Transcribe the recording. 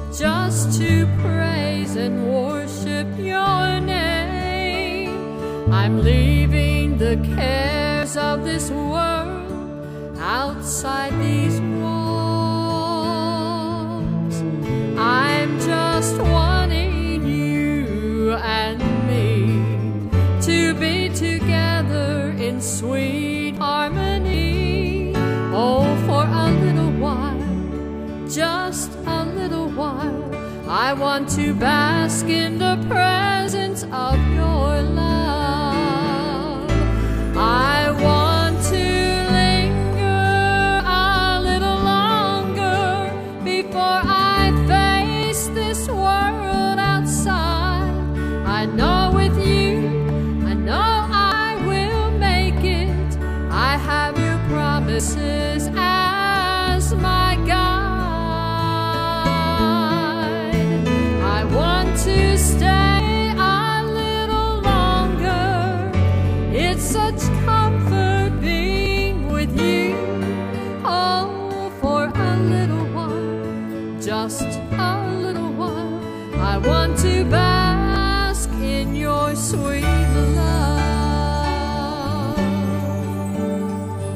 just to praise and worship your name. I'm leaving the cares of this world outside these walls. I'm just wanting you and me to be together in sweet harmony. Oh, for a little while, just a little while, I want to bask in the presence of your love. I want to linger a little longer before I face this world outside. I know with you, I know I will make it. I have your promises as my guide. I want to stay a little longer. It's such comfort being with you. Oh, for a little while, just a little while, I want to bask in your sweet love.